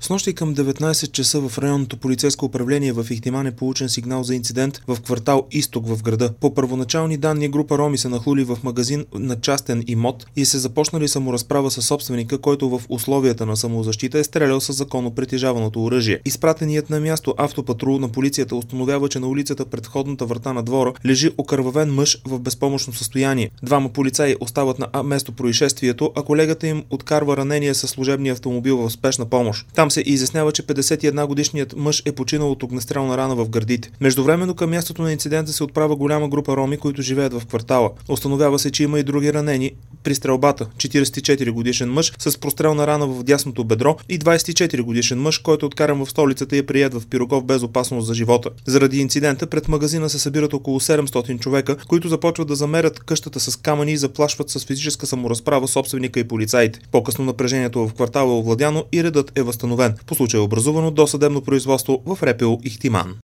Снощи към 19 часа в районното полицейско управление в Ихтиман е получен сигнал за инцидент в квартал Изток в града. По първоначални данни група роми са нахлули в магазин на частен имот и се започнали саморазправа с собственика, който в условията на самозащита е стрелял с законно притежаваното оръжие. Изпратеният на място автопатрул на полицията установява, че на улицата пред входната врата на двора лежи окървавен мъж в безпомощно състояние. Двама полицаи остават на место происшествието, а колегата им откарва ранение със служебния автомобил в спешна помощ. Там се изяснява, че 51-годишният мъж е починал от огнестрелна рана в гърдите. Междувременно към мястото на инцидента се отправя голяма група роми, които живеят в квартала. Установява се, че има и други ранени при стрелбата. 44-годишен мъж с прострелна рана в дясното бедро и 24-годишен мъж, който е откаран в столицата и е приет в Пирогов без опасност за живота. Заради инцидента пред магазина се събират около 700 човека, които започват да замерят къщата с камъни и заплашват с физическа саморазправа собственика и полицаите. По-късно напрежението в квартала е овладяно и редът е възстановен. По случая е образувано досъдебно производство в РПУ Ихтиман.